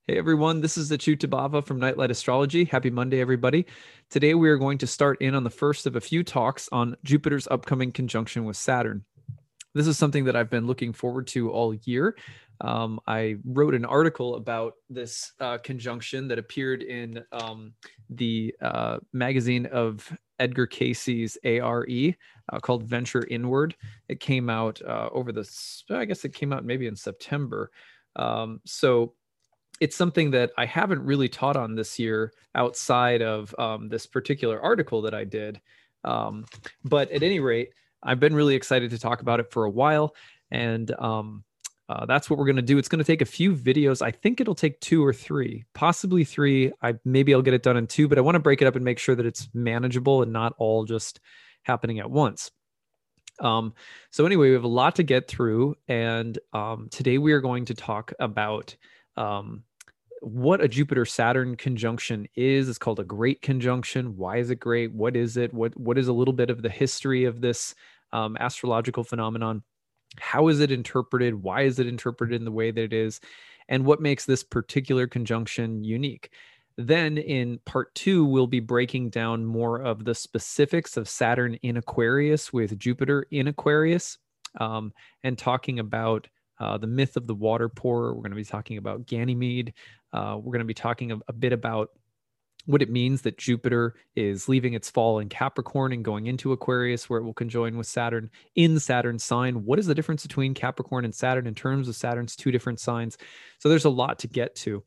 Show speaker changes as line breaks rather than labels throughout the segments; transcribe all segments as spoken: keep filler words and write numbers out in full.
Hey everyone, this is Achyut Bava from Nightlight Astrology. Happy Monday, everybody. Today we are going to start in on the first of a few talks on Jupiter's upcoming conjunction with Saturn. This is something that I've been looking forward to all year. Um, I wrote an article about this uh, conjunction that appeared in um, the uh, magazine of Edgar Cayce's A R E uh, called Venture Inward. It came out uh, over the, I guess it came out maybe in September. Um, so it's something that I haven't really taught on this year outside of um, this particular article that I did. Um, but at any rate, I've been really excited to talk about it for a while. And um, uh, that's what we're going to do. It's going to take a few videos. I think it'll take two or three, possibly three. I maybe I'll get it done in two, but I want to break it up and make sure that it's manageable and not all just happening at once. Um, so anyway, we have a lot to get through, and um, today we are going to talk about um, what a Jupiter Saturn conjunction is. It's called a great conjunction. Why is it great? What is it? What what is a little bit of the history of this um, astrological phenomenon? How is it interpreted? Why is it interpreted in the way that it is? And what makes this particular conjunction unique? Then in part two, we'll be breaking down more of the specifics of Saturn in Aquarius with Jupiter in Aquarius, um, and talking about uh, the myth of the water pourer. We're going to be talking about Ganymede. Uh, we're going to be talking a, a bit about what it means that Jupiter is leaving its fall in Capricorn and going into Aquarius, where it will conjoin with Saturn in Saturn's sign. What is the difference between Capricorn and Saturn in terms of Saturn's two different signs? So there's a lot to get to.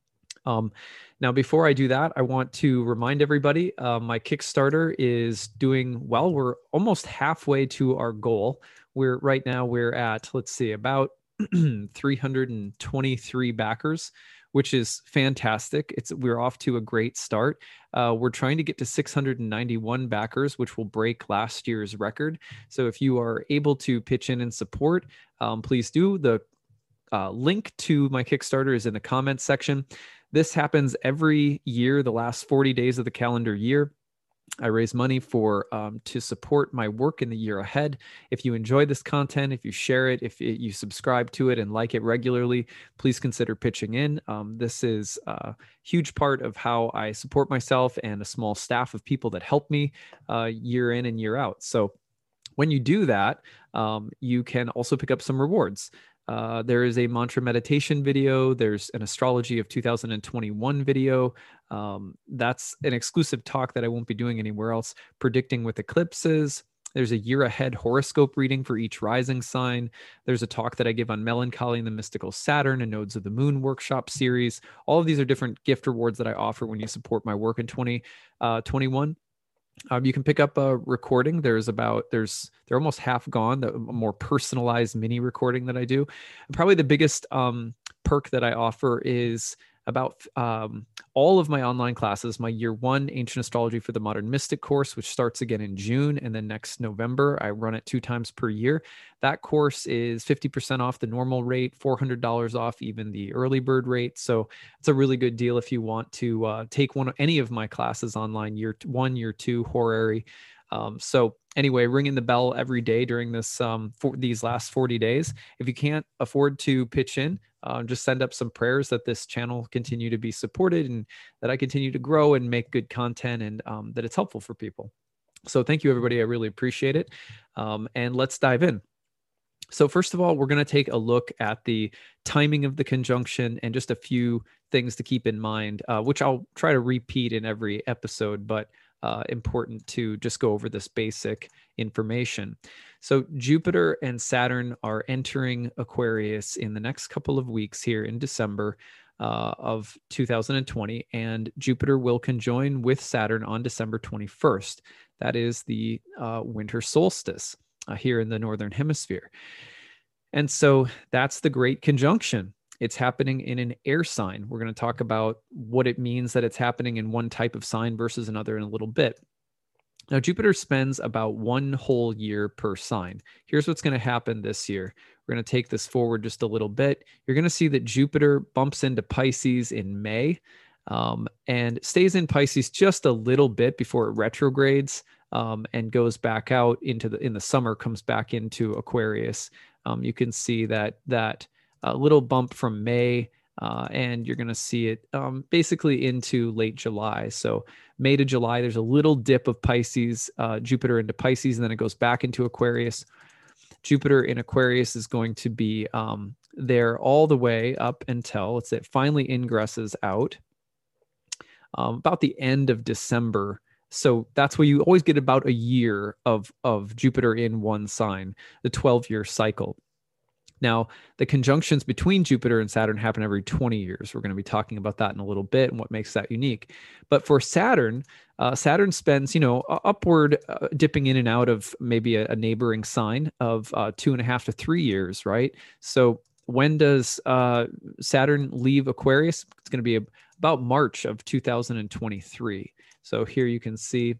Um, now, before I do that, I want to remind everybody uh, my Kickstarter is doing well. We're almost halfway to our goal. We're right now, we're at, let's see, about three hundred twenty-three backers, which is fantastic. It's we're off to a great start. Uh, we're trying to get to six hundred ninety-one backers, which will break last year's record. So if you are able to pitch in and support, um, please do. The uh, link to my Kickstarter is in the comments section. This happens every year, the last forty days of the calendar year. I raise money for um, to support my work in the year ahead. If you enjoy this content, if you share it, if it, you subscribe to it and like it regularly, please consider pitching in. Um, this is a huge part of how I support myself and a small staff of people that help me uh, year in and year out. So when you do that, um, you can also pick up some rewards. Uh, there is a mantra meditation video. There's an astrology of two thousand twenty-one video. Um, that's an exclusive talk that I won't be doing anywhere else, predicting with eclipses. There's a year ahead horoscope reading for each rising sign. There's a talk that I give on melancholy and the mystical Saturn and nodes of the moon workshop series. All of these are different gift rewards that I offer when you support my work in twenty twenty-one. Um, you can pick up a recording. There's about there's they're almost half gone. The more personalized mini recording that I do. And probably the biggest um, perk that I offer is about um, all of my online classes. My year one Ancient Astrology for the Modern Mystic course, which starts again in June, and then next November. I run it two times per year. That course is fifty percent off the normal rate, four hundred dollars off even the early bird rate. So it's a really good deal if you want to uh, take one any of my classes online, year one, year two, horary. Um, so anyway, ringing the bell every day during this um, for these last forty days. If you can't afford to pitch in, uh, just send up some prayers that this channel continue to be supported and that I continue to grow and make good content, and um, that it's helpful for people. So thank you, everybody. I really appreciate it. Um, and let's dive in. So first of all, we're going to take a look at the timing of the conjunction and just a few things to keep in mind, uh, which I'll try to repeat in every episode, but uh, important to just go over this basic information. So Jupiter and Saturn are entering Aquarius in the next couple of weeks here in December uh, of two thousand twenty, and Jupiter will conjoin with Saturn on December twenty-first. That is the uh, winter solstice uh, here in the Northern Hemisphere. And so that's the great conjunction. It's happening in an air sign. We're going to talk about what it means that it's happening in one type of sign versus another in a little bit. Now, Jupiter spends about one whole year per sign. Here's what's going to happen this year. We're going to take this forward just a little bit. You're going to see that Jupiter bumps into Pisces in May um, and stays in Pisces just a little bit before it retrogrades um, and goes back out into the in the summer, comes back into Aquarius. Um, you can see that that uh, little bump from May Uh, and you're going to see it um, basically into late July. So May to July, there's a little dip of Pisces, uh, Jupiter into Pisces, and then it goes back into Aquarius. Jupiter in Aquarius is going to be um, there all the way up until, let's say, it finally ingresses out um, about the end of December. So that's where you always get about a year of, of Jupiter in one sign, the twelve-year cycle. Now, the conjunctions between Jupiter and Saturn happen every twenty years. We're going to be talking about that in a little bit and what makes that unique. But for Saturn, uh, Saturn spends, you know, upward uh, dipping in and out of maybe a, a neighboring sign of uh, two and a half to three years, right? So when does uh, Saturn leave Aquarius? It's going to be a, about March of two thousand twenty-three. So here you can see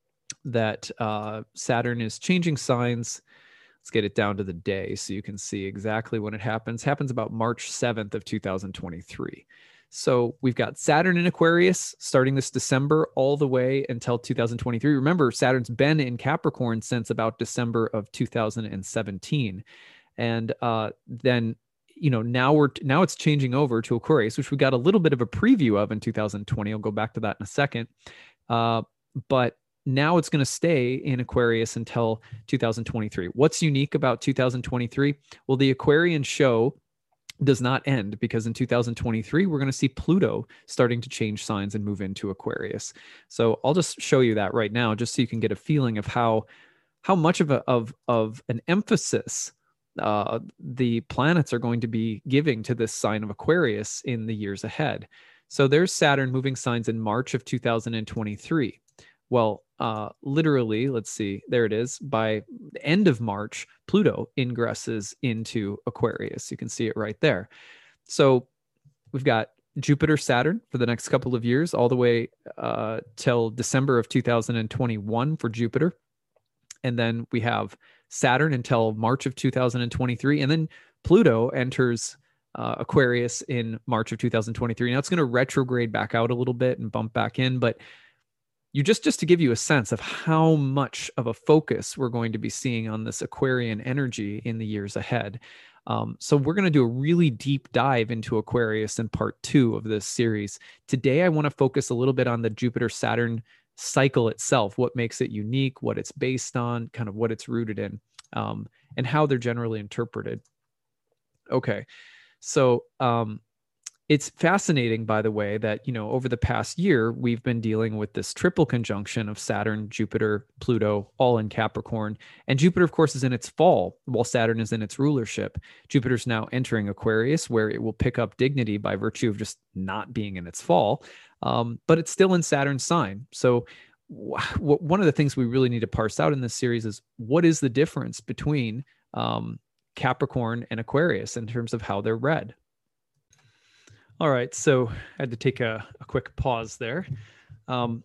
that uh, Saturn is changing signs. Let's get it down to the day so you can see exactly when it happens. It happens about March seventh of two thousand twenty-three. So we've got Saturn in Aquarius starting this December all the way until two thousand twenty-three. Remember, Saturn's been in Capricorn since about December of two thousand seventeen. And uh, then, you know, now we're now it's changing over to Aquarius, which we got a little bit of a preview of in two thousand twenty. I'll go back to that in a second. Uh, but now it's going to stay in Aquarius until two thousand twenty-three. What's unique about two thousand twenty-three? Well, the Aquarian show does not end, because in two thousand twenty-three, we're going to see Pluto starting to change signs and move into Aquarius. So I'll just show you that right now, just so you can get a feeling of how, how much of, a, of, of an emphasis uh, the planets are going to be giving to this sign of Aquarius in the years ahead. So there's Saturn moving signs in March of two thousand twenty-three. Well, uh, literally, let's see, there it is. By the end of March, Pluto ingresses into Aquarius. You can see it right there. So we've got Jupiter, Saturn for the next couple of years, all the way uh, till December of two thousand twenty-one for Jupiter. And then we have Saturn until March of two thousand twenty-three. And then Pluto enters uh, Aquarius in March of two thousand twenty-three. Now it's going to retrograde back out a little bit and bump back in, but you just, just to give you a sense of how much of a focus we're going to be seeing on this Aquarian energy in the years ahead. Um, so we're going to do a really deep dive into Aquarius in part two of this series. Today, I want to focus a little bit on the Jupiter-Saturn cycle itself, what makes it unique, what it's based on, kind of what it's rooted in, um, and how they're generally interpreted. Okay, so um, it's fascinating, by the way, that, you know, over the past year, we've been dealing with this triple conjunction of Saturn, Jupiter, Pluto, all in Capricorn. And Jupiter, of course, is in its fall, while Saturn is in its rulership. Jupiter's now entering Aquarius, where it will pick up dignity by virtue of just not being in its fall. Um, but it's still in Saturn's sign. So w- one of the things we really need to parse out in this series is, what is the difference between um, Capricorn and Aquarius in terms of how they're read? All right, so I had to take a, a quick pause there. Um,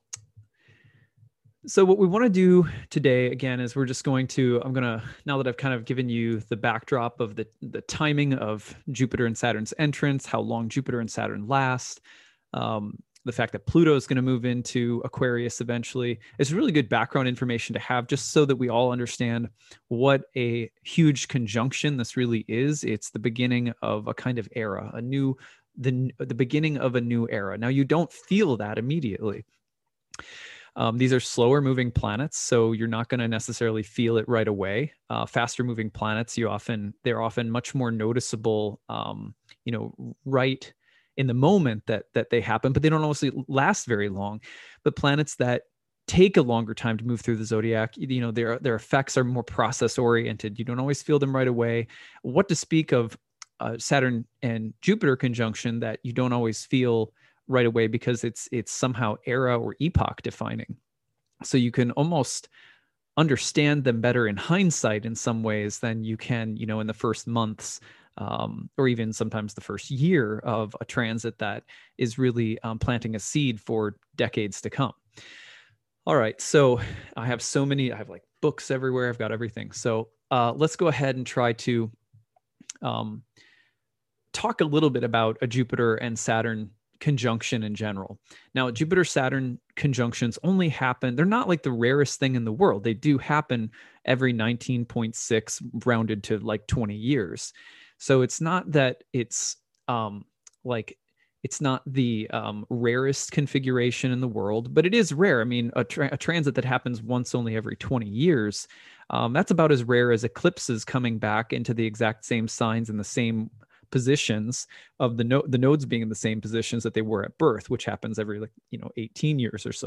so what we want to do today, again, is we're just going to, I'm going to, now that I've kind of given you the backdrop of the, the timing of Jupiter and Saturn's entrance, how long Jupiter and Saturn last, um, the fact that Pluto is going to move into Aquarius eventually, it's really good background information to have, just so that we all understand what a huge conjunction this really is. It's the beginning of a kind of era, a new the the beginning of a new era. Now, you don't feel that immediately. Um, these are slower moving planets, so you're not going to necessarily feel it right away. Uh, faster moving planets, you often they're often much more noticeable, um, you know, right in the moment that that they happen, but they don't always last very long. But planets that take a longer time to move through the zodiac, you know, their their effects are more process oriented. You don't always feel them right away. What to speak of Uh, Saturn and Jupiter conjunction that you don't always feel right away, because it's it's somehow era or epoch defining. So you can almost understand them better in hindsight in some ways than you can, you know, in the first months, um, or even sometimes the first year of a transit that is really um, planting a seed for decades to come. All right, so I have so many, I have like books everywhere. I've got everything. So uh, let's go ahead and try to um, talk a little bit about a Jupiter and Saturn conjunction in general. Now, Jupiter-Saturn conjunctions only happen, they're not like the rarest thing in the world. They do happen every nineteen point six rounded to like twenty years. So it's not that it's um, like it's not the um, rarest configuration in the world, but it is rare. I mean, a, tra- a transit that happens once only every twenty years, um, that's about as rare as eclipses coming back into the exact same signs and the same positions of the no- the nodes being in the same positions that they were at birth, which happens every like you know eighteen years or so.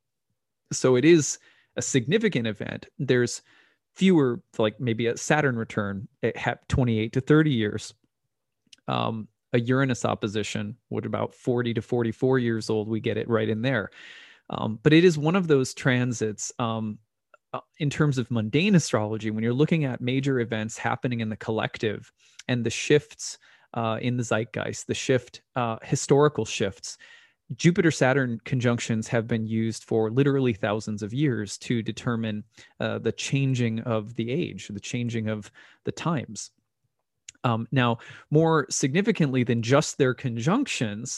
So it is a significant event. There's fewer, like maybe a Saturn return at twenty-eight to thirty years. Um, a Uranus opposition, what about forty to forty-four years old? We get it right in there. Um, but it is one of those transits um, uh, in terms of mundane astrology, when you're looking at major events happening in the collective and the shifts uh, in the zeitgeist, the shift, uh, historical shifts. Jupiter Saturn conjunctions have been used for literally thousands of years to determine uh, the changing of the age, the changing of the times. Um, now, more significantly than just their conjunctions,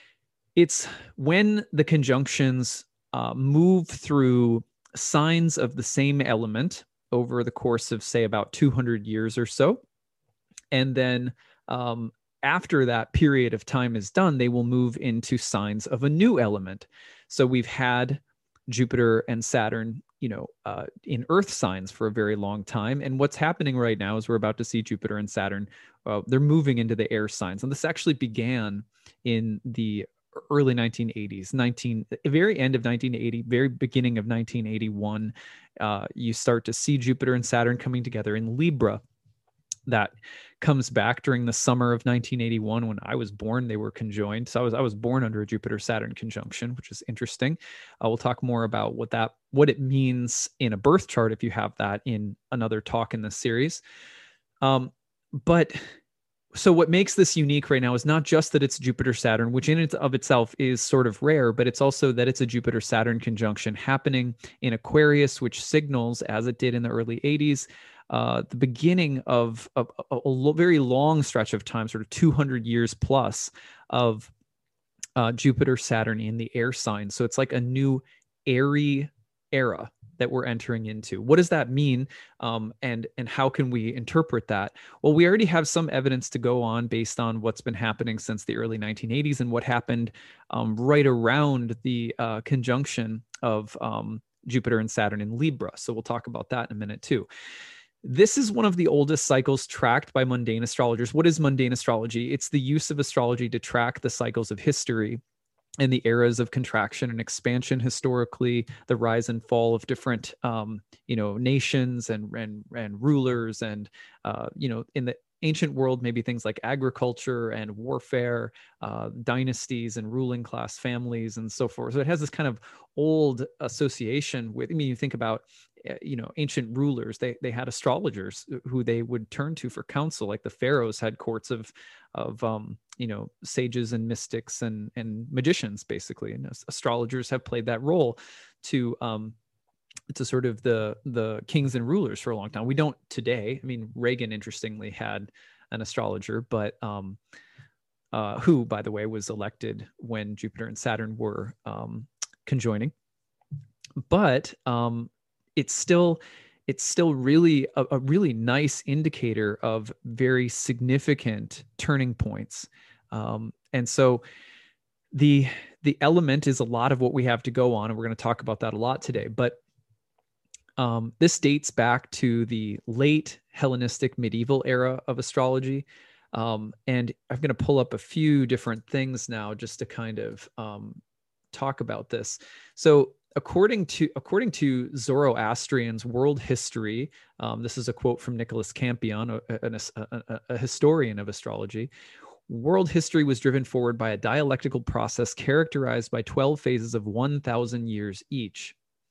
it's when the conjunctions uh, move through signs of the same element over the course of, say, about two hundred years or so. And then um, after that period of time is done, they will move into signs of a new element. So we've had Jupiter and Saturn, you know, uh, in Earth signs for a very long time. And what's happening right now is we're about to see Jupiter and Saturn. Uh, they're moving into the air signs. And this actually began in the early nineteen eighties, nineteen, very end of nineteen eighty, very beginning of nineteen eighty-one. Uh, you start to see Jupiter and Saturn coming together in Libra. That comes back during the summer of nineteen eighty-one when I was born. They were conjoined. So I was I was born under a Jupiter Saturn conjunction, which is interesting. Uh, we'll talk more about what that what it means in a birth chart if you have that in another talk in this series. Um, but so what makes this unique right now is not just that it's Jupiter Saturn, which in and of itself is sort of rare, but it's also that it's a Jupiter Saturn conjunction happening in Aquarius, which signals, as it did in the early eighties, uh, the beginning of, of a, a very long stretch of time, sort of two hundred years plus of uh, Jupiter Saturn in the air sign. So it's like a new airy era that we're entering into. What does that mean? Um, and, and how can we interpret that? Well, we already have some evidence to go on based on what's been happening since the early nineteen eighties and what happened um, right around the uh, conjunction of um, Jupiter and Saturn in Libra. So we'll talk about that in a minute too. This is one of the oldest cycles tracked by mundane astrologers. What is mundane astrology? It's the use of astrology to track the cycles of history and the eras of contraction and expansion historically, the rise and fall of different, um, you know, nations and and and rulers, and uh, you know, in the ancient world, maybe things like agriculture and warfare, uh, dynasties and ruling class families, and so forth. So it has this kind of old association with. I mean, you think about, you know, ancient rulers. They they had astrologers who they would turn to for counsel. Like the pharaohs had courts of of um, you know, sages and mystics and and magicians, basically, and astrologers have played that role to um, to sort of the the kings and rulers for a long time. We don't today. I mean, Reagan interestingly had an astrologer, but um, uh, who, by the way, was elected when Jupiter and Saturn were um, conjoining. But um, it's still it's still really a, a really nice indicator of very significant turning points. Um, and so the the element is a lot of what we have to go on, and we're going to talk about that a lot today. But um, this dates back to the late Hellenistic medieval era of astrology. Um, and I'm going to pull up a few different things now just to kind of um, talk about this. So According to according to Zoroastrian's world history, um, this is a quote from Nicholas Campion, a, a, a, a historian of astrology. World history was driven forward by a dialectical process characterized by twelve phases of one thousand years each.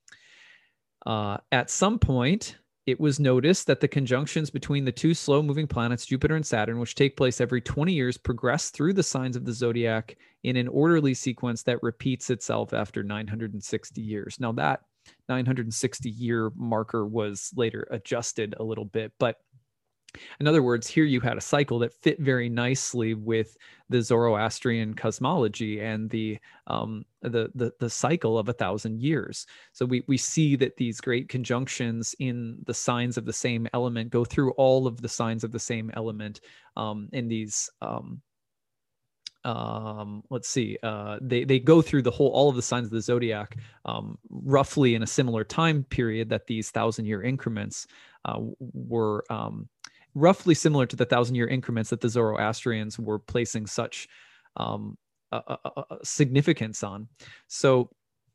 Uh, at some point, it was noticed that the conjunctions between the two slow-moving planets, Jupiter and Saturn, which take place every twenty years, progress through the signs of the zodiac in an orderly sequence that repeats itself after nine hundred sixty years. Now, that nine hundred sixty year marker was later adjusted a little bit, but in other words, here you had a cycle that fit very nicely with the Zoroastrian cosmology and the um, the, the the cycle of a thousand years. So we we see that these great conjunctions in the signs of the same element go through all of the signs of the same element um, in these um, um, let's see, uh, they, they go through the whole, all of the signs of the zodiac, um, roughly in a similar time period that these thousand year increments uh, were um, roughly similar to the thousand year increments that the Zoroastrians were placing such um, a, a, a significance on. So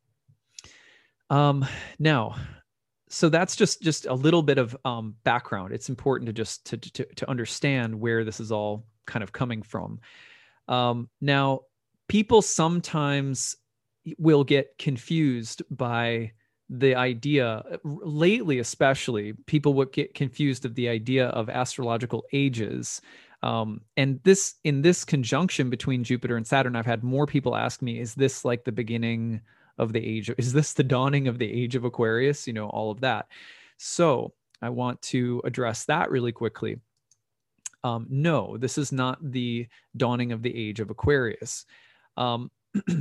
um, now, so that's just just a little bit of um, background. It's important to just to, to to understand where this is all kind of coming from. Um, now, people sometimes will get confused by the idea, lately especially, people would get confused of the idea of astrological ages. Um, and this, in this conjunction between Jupiter and Saturn, I've had more people ask me, is this like the beginning of the age? Is this the dawning of the age of Aquarius? You know, all of that. So I want to address that really quickly. Um, no, this is not the dawning of the age of Aquarius. Um,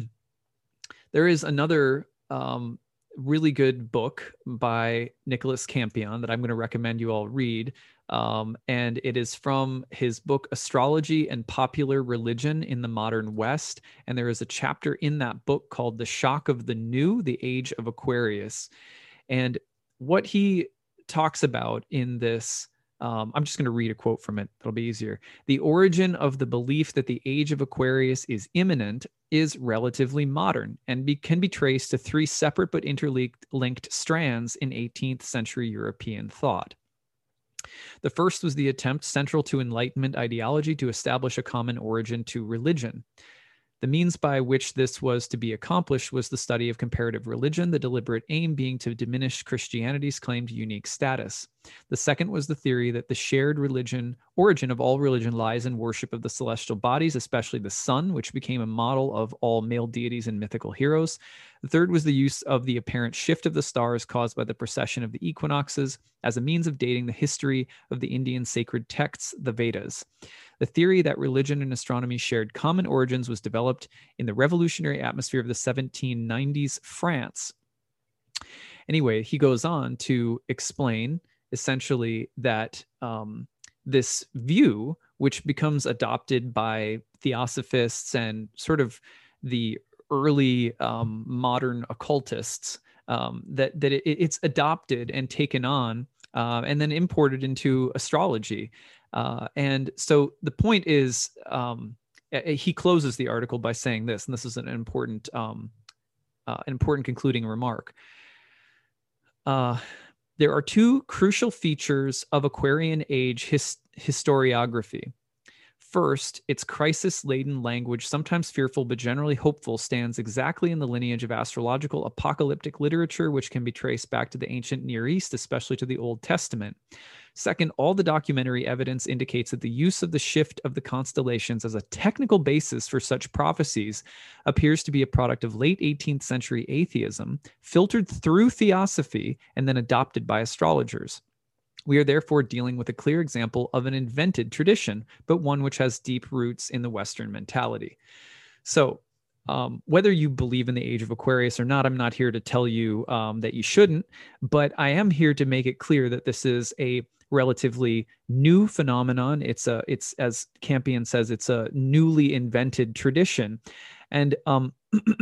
there is another um, really good book by Nicholas Campion that I'm going to recommend you all read. Um, and it is from his book, Astrology and Popular Religion in the Modern West. And there is a chapter in that book called The Shock of the New, the Age of Aquarius. And what he talks about in this, Um, I'm just going to read a quote from it. That'll be easier. The origin of the belief that the age of Aquarius is imminent is relatively modern and be, can be traced to three separate but interlinked strands in eighteenth century European thought. The first was the attempt central to Enlightenment ideology to establish a common origin to religion. The means by which this was to be accomplished was the study of comparative religion, the deliberate aim being to diminish Christianity's claimed unique status. The second was the theory that the shared religion origin of all religion lies in worship of the celestial bodies, especially the sun, which became a model of all male deities and mythical heroes. The third was the use of the apparent shift of the stars caused by the precession of the equinoxes as a means of dating the history of the Indian sacred texts, the Vedas. The theory that religion and astronomy shared common origins was developed in the revolutionary atmosphere of the seventeen nineties France. Anyway, he goes on to explain essentially that um, this view, which becomes adopted by theosophists and sort of the early um, modern occultists, um, that, that it, it's adopted and taken on uh, and then imported into astrology. Uh, and so the point is, um, he closes the article by saying this, and this is an important, um, uh, an important concluding remark. Uh, there are two crucial features of Aquarian age his, historiography. First, its crisis-laden language, sometimes fearful but generally hopeful, stands exactly in the lineage of astrological apocalyptic literature, which can be traced back to the ancient Near East, especially to the Old Testament. Second, all the documentary evidence indicates that the use of the shift of the constellations as a technical basis for such prophecies appears to be a product of late eighteenth century atheism, filtered through theosophy, and then adopted by astrologers. We are therefore dealing with a clear example of an invented tradition, but one which has deep roots in the Western mentality. So um, whether you believe in the age of Aquarius or not, I'm not here to tell you um, that you shouldn't, but I am here to make it clear that this is a relatively new phenomenon. It's a, it's, as Campion says, it's a newly invented tradition. And um,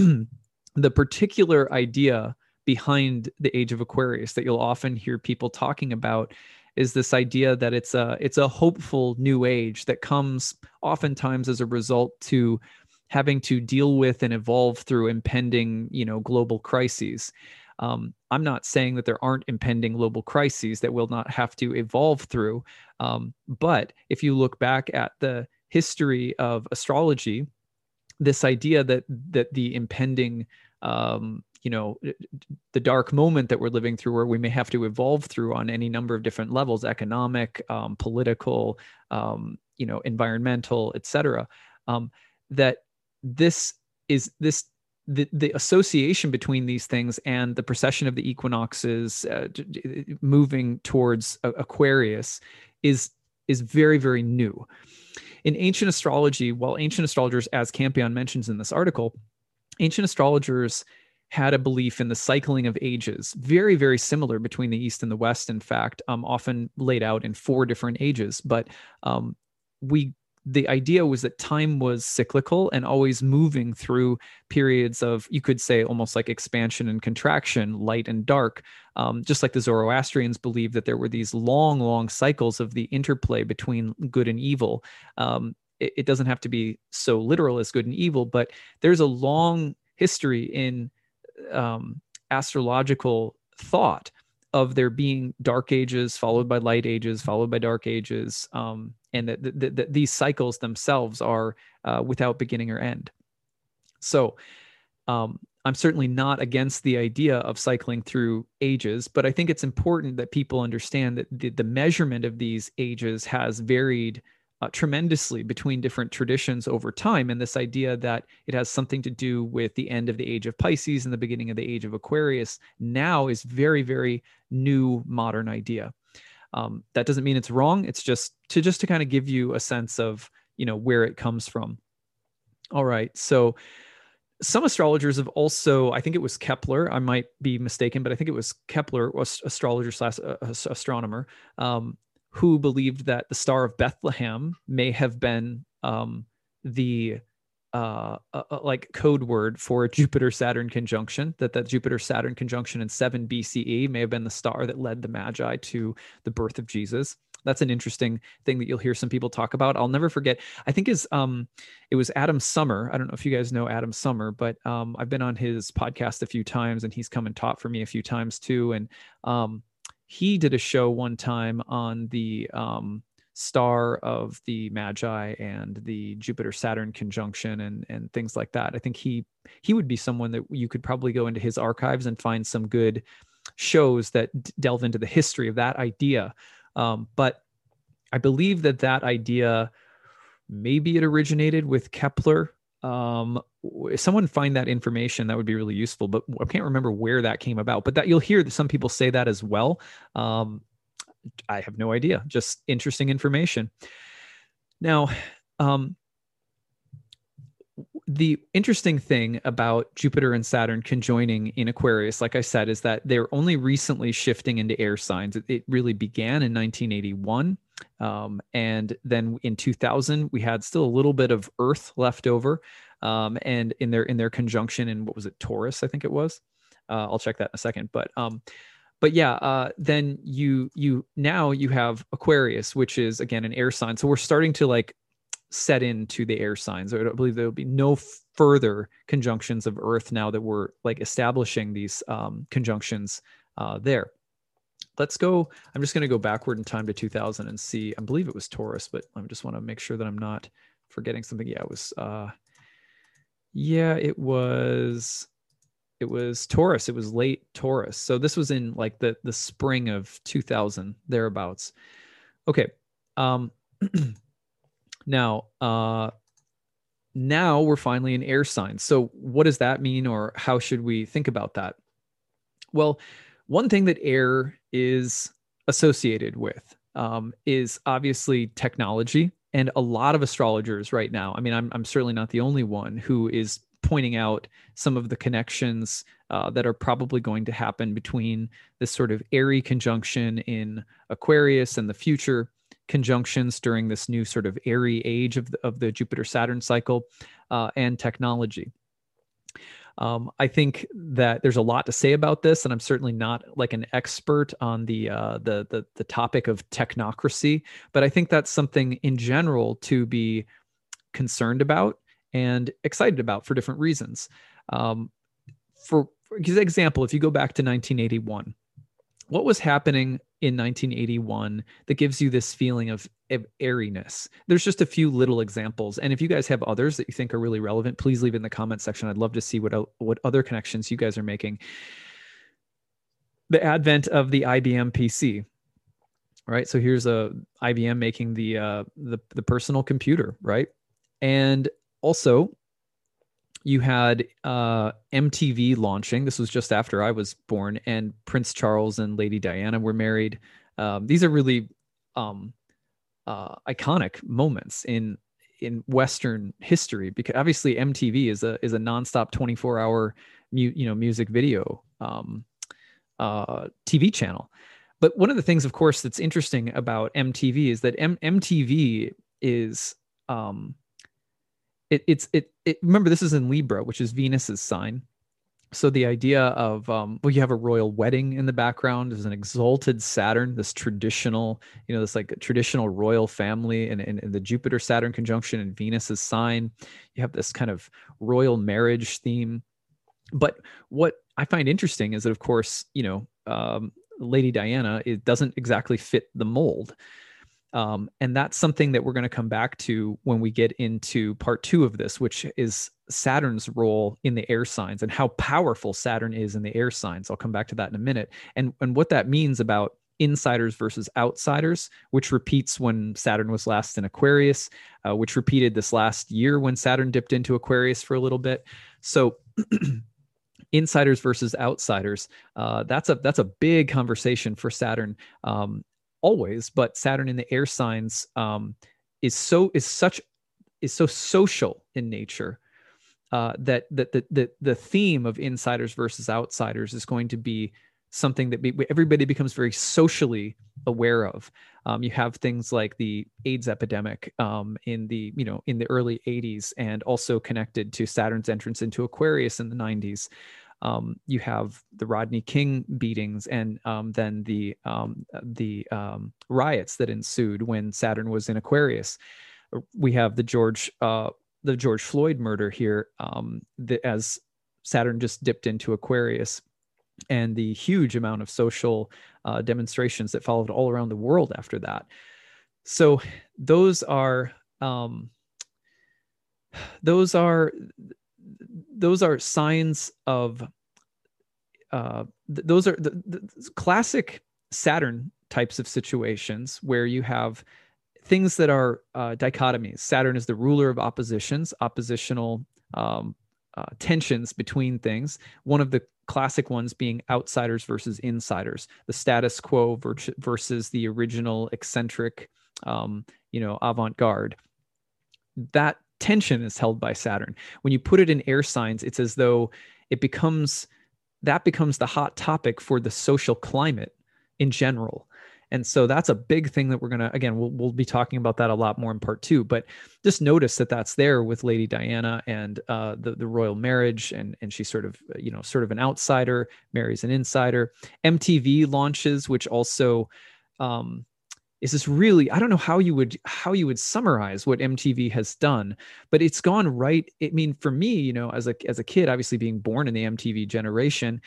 the particular idea behind the age of Aquarius that you'll often hear people talking about is this idea that it's a it's a hopeful new age that comes oftentimes as a result to having to deal with and evolve through impending, you know, global crises. Um, I'm not saying that there aren't impending global crises that we'll not have to evolve through. Um, but if you look back at the history of astrology, this idea that that the impending um, you know, the dark moment that we're living through, where we may have to evolve through on any number of different levels, economic, um, political, um, you know, environmental, et cetera, um, that this is this, the, the association between these things and the precession of the equinoxes uh, moving towards Aquarius is, is very, very new. In ancient astrology, while ancient astrologers, as Campion mentions in this article, ancient astrologers had a belief in the cycling of ages, very, very similar between the East and the West, in fact, um, often laid out in four different ages. But um, we the idea was that time was cyclical and always moving through periods of, you could say, almost like expansion and contraction, light and dark. Um, just like the Zoroastrians believed that there were these long, long cycles of the interplay between good and evil. Um, it, it doesn't have to be so literal as good and evil, but there's a long history in um, astrological thought of there being dark ages followed by light ages followed by dark ages, um, and that, that, that these cycles themselves are uh, without beginning or end. So um, I'm certainly not against the idea of cycling through ages, but I think it's important that people understand that the, the measurement of these ages has varied Uh, tremendously between different traditions over time. And this idea that it has something to do with the end of the age of Pisces and the beginning of the age of Aquarius now is very, very new modern idea. Um, that doesn't mean it's wrong. It's just to just to kind of give you a sense of, you know, where it comes from. All right. So some astrologers have also, I think it was Kepler, I might be mistaken, but I think it was Kepler, astrologer slash uh, astronomer, um, who believed that the Star of Bethlehem may have been um, the uh, uh, like code word for a Jupiter-Saturn conjunction, that that Jupiter-Saturn conjunction in seven B C E may have been the star that led the Magi to the birth of Jesus. That's an interesting thing that you'll hear some people talk about. I'll never forget. I think is um, it was Adam Sommer. I don't know if you guys know Adam Sommer, but um, I've been on his podcast a few times, and he's come and taught for me a few times too. And um, he did a show one time on the um, star of the Magi and the Jupiter-Saturn conjunction and and things like that. I think he he would be someone that you could probably go into his archives and find some good shows that d- delve into the history of that idea. Um, but I believe that that idea, maybe it originated with Kepler. Um, if someone find that information, that would be really useful, but I can't remember where that came about, but that you'll hear that some people say that as well. Um, I have no idea, just interesting information. Now, um, the interesting thing about Jupiter and Saturn conjoining in Aquarius, like I said, is that they're only recently shifting into air signs. It, it really began in nineteen eighty-one. Um, and then in two thousand, we had still a little bit of Earth left over. Um, and in their in their conjunction in, what was it, Taurus, I think it was. Uh, I'll check that in a second. But um, but yeah, uh, then you you now you have Aquarius, which is again an air sign. So we're starting to like set into the air signs. I believe there will be no further conjunctions of Earth now that we're like establishing these um, conjunctions uh, there. Let's go. I'm just going to go backward in time to two thousand and see. I believe it was Taurus, but I just want to make sure that I'm not forgetting something. Yeah, it was. Uh, yeah, it was. It was Taurus. It was late Taurus. So this was in like the the spring of two thousand thereabouts. Okay. Um, now, uh, now we're finally in air signs. So what does that mean, or how should we think about that? Well, one thing that air is associated with um, is obviously technology. And a lot of astrologers right now, I mean, I'm, I'm certainly not the only one who is pointing out some of the connections uh, that are probably going to happen between this sort of airy conjunction in Aquarius and the future conjunctions during this new sort of airy age of the, of the Jupiter-Saturn cycle uh, and technology. Um, I think that there's a lot to say about this, and I'm certainly not like an expert on the, uh, the the the topic of technocracy, but I think that's something in general to be concerned about and excited about for different reasons. Um, for, for example, if you go back to nineteen eighty-one, what was happening in nineteen eighty-one that gives you this feeling of, of airiness? There's just a few little examples. And if you guys have others that you think are really relevant, please leave it in the comment section. I'd love to see what, what other connections you guys are making. The advent of the I B M P C, right? So here's a I B M making the, uh, the, the personal computer, right? And also you had uh, M T V launching. This was just after I was born, and Prince Charles and Lady Diana were married. Um, these are really um, uh, iconic moments in in Western history, because obviously M T V is a is a nonstop twenty-four hour mu- you know music video um, uh, T V channel. But one of the things, of course, that's interesting about M T V is that M- MTV is um, it, it's it, it. Remember, this is in Libra, which is Venus's sign. So the idea of um, well, you have a royal wedding in the background. There's an exalted Saturn, this traditional, you know, this like traditional royal family, and, and, and the Jupiter Saturn conjunction in Venus's sign. You have this kind of royal marriage theme. But what I find interesting is that, of course, you know, um, Lady Diana, it doesn't exactly fit the mold. Um, and that's something that we're going to come back to when we get into part two of this, which is Saturn's role in the air signs and how powerful Saturn is in the air signs. I'll come back to that in a minute. And, and what that means about insiders versus outsiders, which repeats when Saturn was last in Aquarius, uh, which repeated this last year when Saturn dipped into Aquarius for a little bit. So insiders versus outsiders, uh, that's a that's a big conversation for Saturn. Um, always, but Saturn in the air signs um, is so is such is so social in nature uh, that that the, the the theme of insiders versus outsiders is going to be something that be, everybody becomes very socially aware of. Um, you have things like the AIDS epidemic um, in the you know in the early eighties, and also connected to Saturn's entrance into Aquarius in the nineties. Um, you have the Rodney King beatings, and um, then the um, the um, riots that ensued when Saturn was in Aquarius. We have the George uh, the George Floyd murder here, um, the, as Saturn just dipped into Aquarius, and the huge amount of social uh, demonstrations that followed all around the world after that. So those are um, those are those are signs of uh, th- those are the, the classic Saturn types of situations where you have things that are uh, dichotomies. Saturn is the ruler of oppositions, oppositional um, uh, tensions between things. One of the classic ones being outsiders versus insiders, the status quo ver- versus the original eccentric, um, you know, avant-garde. That tension is held by Saturn. When you put it in air signs, it's as though it becomes, that becomes the hot topic for the social climate in general. And so that's a big thing that we're going to, again, we'll, we'll be talking about that a lot more in part two, but just notice that that's there with Lady Diana and uh, the, the royal marriage. And, and she's sort of, you know, sort of an outsider, marries an insider. M T V launches, which also, um, is this really, I don't know how you would how you would summarize what M T V has done, but it's gone right. I mean, for me, you know, as a as a kid, obviously being born in the M T V generation,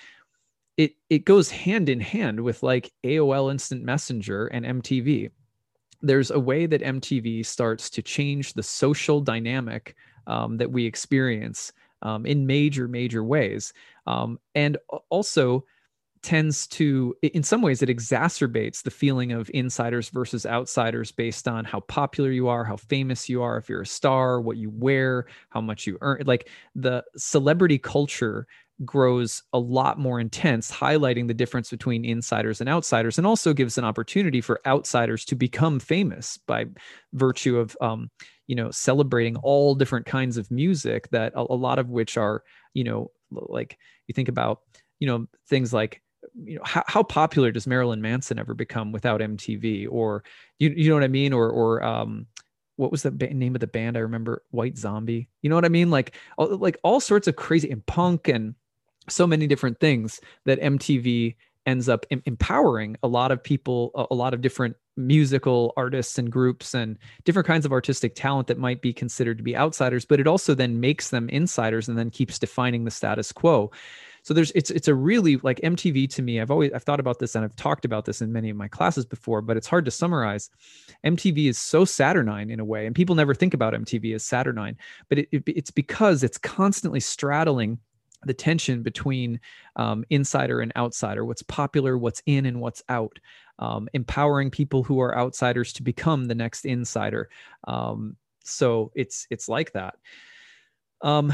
it it goes hand in hand with like A O L Instant Messenger and M T V. There's a way that M T V starts to change the social dynamic um, that we experience um, in major, major ways. Um, and also tends to, in some ways, it exacerbates the feeling of insiders versus outsiders based on how popular you are, how famous you are, if you're a star, what you wear, how much you earn. Like the celebrity culture grows a lot more intense, highlighting the difference between insiders and outsiders, and also gives an opportunity for outsiders to become famous by virtue of, um, you know, celebrating all different kinds of music that a, a lot of which are, you know, like you think about, you know, things like, you know, how, how popular does Marilyn Manson ever become without M T V? Or you you know what I mean? Or or um, what was the ba- name of the band? I remember White Zombie. You know what I mean? Like all, like all sorts of crazy, and punk, and so many different things that M T V ends up em- empowering a lot of people, a, a lot of different musical artists and groups and different kinds of artistic talent that might be considered to be outsiders, but it also then makes them insiders and then keeps defining the status quo. So there's it's it's a really, like, M T V to me, I've always I've thought about this and I've talked about this in many of my classes before, but it's hard to summarize. M T V is so Saturnine in a way, and people never think about M T V as Saturnine, but it, it, it's because it's constantly straddling the tension between um, insider and outsider, what's popular, what's in, and what's out, um, empowering people who are outsiders to become the next insider. Um, so it's it's like that. Um,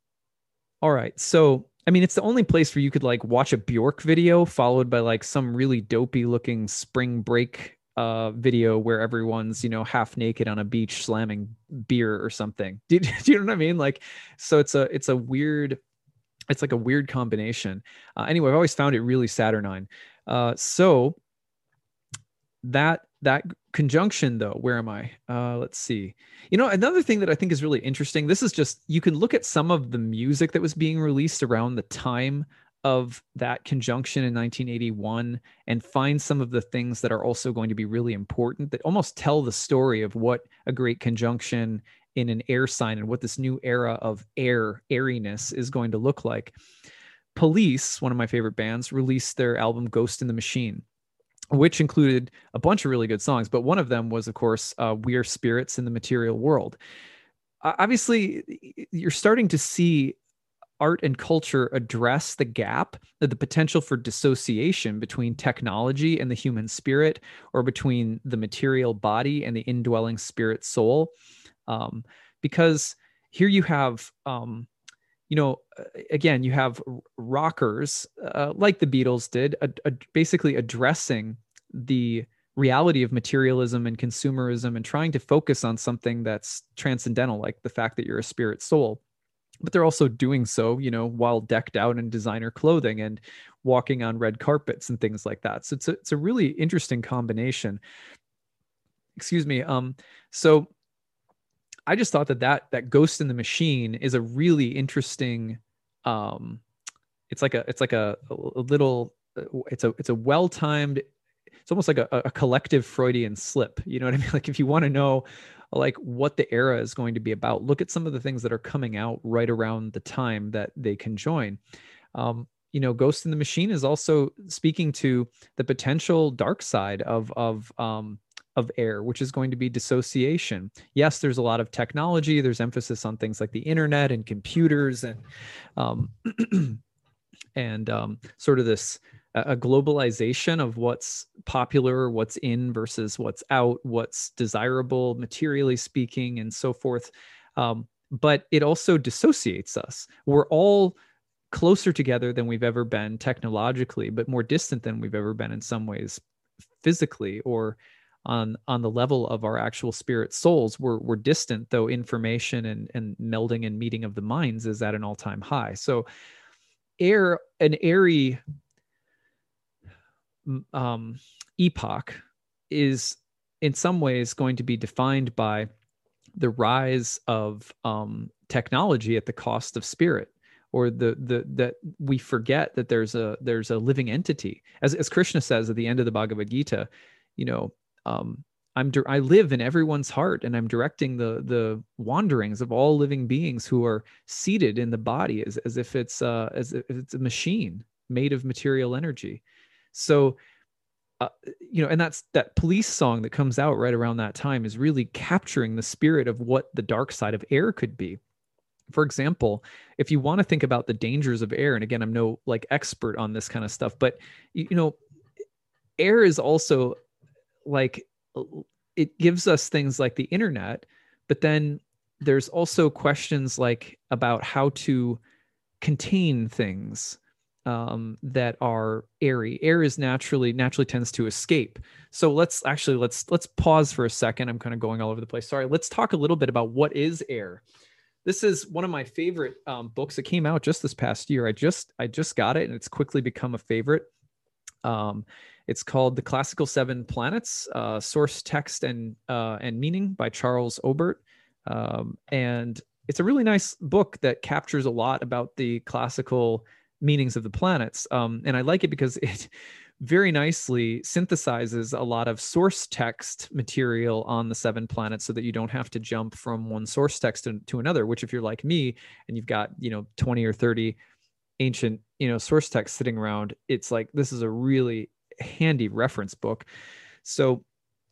all right, so I mean, it's the only place where you could like watch a Bjork video followed by like some really dopey looking spring break uh, video where everyone's, you know, half naked on a beach slamming beer or something. Do, do you know what I mean? Like, so it's a it's a weird. It's like a weird combination. Uh, anyway, I've always found it really Saturnine. Uh, so that that conjunction though, where am I? Uh, let's see. You know, another thing that I think is really interesting, this is just, you can look at some of the music that was being released around the time of that conjunction in nineteen eighty-one and find some of the things that are also going to be really important that almost tell the story of what a great conjunction in an air sign and what this new era of air airiness is going to look like. Police, one of my favorite bands, released their album Ghost in the Machine, which included a bunch of really good songs. But one of them was, of course, uh, We Are Spirits in the Material World. Uh, obviously, you're starting to see art and culture address the gap, the potential for dissociation between technology and the human spirit, or between the material body and the indwelling spirit soul. Um, because here you have, um, you know, again, you have rockers uh, like the Beatles did, uh, uh, basically addressing the reality of materialism and consumerism and trying to focus on something that's transcendental, like the fact that you're a spirit soul. But they're also doing so, you know, while decked out in designer clothing and walking on red carpets and things like that. So it's a, it's a really interesting combination. Excuse me. Um, so I just thought that that that Ghost in the Machine is a really interesting. Um, it's like a it's like a, a little. It's a it's a well timed. It's almost like a, a collective Freudian slip. You know what I mean? Like if you want to know, like what the era is going to be about, look at some of the things that are coming out right around the time that they conjoin. Um, you know, Ghost in the Machine is also speaking to the potential dark side of of um, of air, which is going to be dissociation. Yes, there's a lot of technology. There's emphasis on things like the internet and computers and um, and um, sort of this a globalization of what's popular, what's in versus what's out, what's desirable, materially speaking, and so forth. Um, but it also dissociates us. We're all closer together than we've ever been technologically, but more distant than we've ever been in some ways physically, or on on the level of our actual spirit souls. We're we're distant, though information and and melding and meeting of the minds is at an all-time high. So air, an airy um, epoch is in some ways going to be defined by the rise of um, technology at the cost of spirit, or the the that we forget that there's a there's a living entity, as as Krishna says at the end of the Bhagavad Gita. You know, um, I'm I live in everyone's heart, and I'm directing the the wanderings of all living beings who are seated in the body as as if it's uh as if it's a machine made of material energy. So, uh, you know, and that's that Police song that comes out right around that time is really capturing the spirit of what the dark side of air could be. For example, if you want to think about the dangers of air, and again, I'm no like expert on this kind of stuff, but you, you know, air is also like, it gives us things like the internet, but then there's also questions like about how to contain things um, that are airy. Air is naturally naturally tends to escape. So let's actually let's let's pause for a second. I'm kind of going all over the place. Sorry. Let's talk a little bit about what is air. This is one of my favorite um, books. It came out just this past year. I just I just got it, and it's quickly become a favorite. Um, it's called The Classical Seven Planets: uh, Source, Text, and uh, and Meaning by Charles Obert, um, and it's a really nice book that captures a lot about the classical meanings of the planets. Um, and I like it because it very nicely synthesizes a lot of source text material on the seven planets so that you don't have to jump from one source text to, to another, which if you're like me and you've got, you know, twenty or thirty ancient, you know, source text sitting around, it's like, this is a really handy reference book. So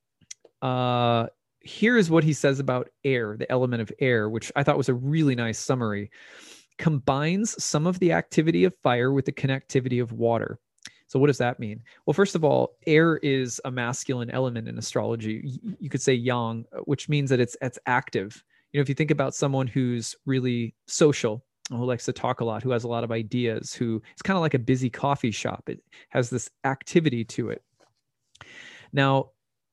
uh, here is what he says about air, the element of air, which I thought was a really nice summary. Combines some of the activity of fire with the connectivity of water. So what does that mean? Well, first of all, air is a masculine element in astrology. You could say yang, which means that it's it's active. You know, if you think about someone who's really social, who likes to talk a lot, who has a lot of ideas, who is kind of like a busy coffee shop. It has this activity to it. Now,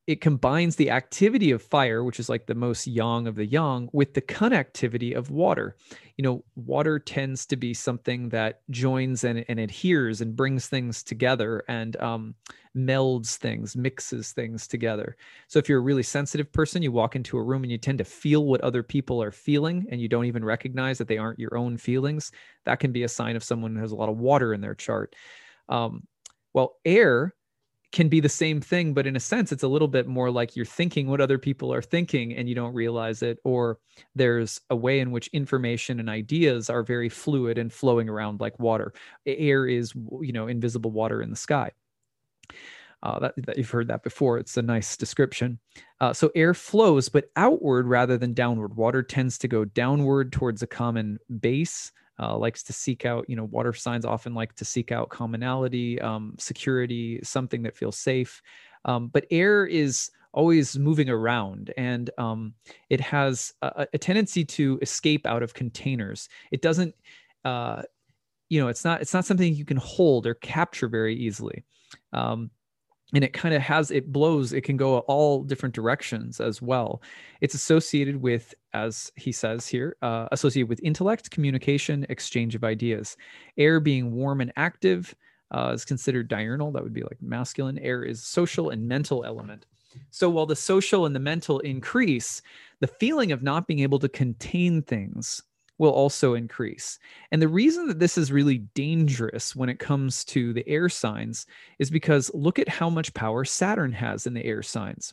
it combines the activity of fire, which is like the most yang of the yang, with the connectivity of water. You know, water tends to be something that joins and, and adheres and brings things together and um, melds things, mixes things together. So if you're a really sensitive person, you walk into a room and you tend to feel what other people are feeling, and you don't even recognize that they aren't your own feelings. That can be a sign of someone who has a lot of water in their chart. Um, well, air can be the same thing, but in a sense, it's a little bit more like you're thinking what other people are thinking and you don't realize it, or there's a way in which information and ideas are very fluid and flowing around like water. Air is, you know, invisible water in the sky. Uh, that, that you've heard that before. It's a nice description. Uh, so air flows, but outward rather than downward. Water tends to go downward towards a common base. Uh, likes to seek out, you know, water signs often like to seek out commonality, um, security, something that feels safe. Um, but air is always moving around, and um, it has a, a tendency to escape out of containers. It doesn't, uh, you know, it's not it's not something you can hold or capture very easily. Um, and it kind of has, it blows, it can go all different directions as well. It's associated with, as he says here, uh, associated with intellect, communication, exchange of ideas. Air being warm and active uh, is considered diurnal. That would be like masculine. Air is social and mental element. So while the social and the mental increase, the feeling of not being able to contain things will also increase. And the reason that this is really dangerous when it comes to the air signs is because look at how much power Saturn has in the air signs.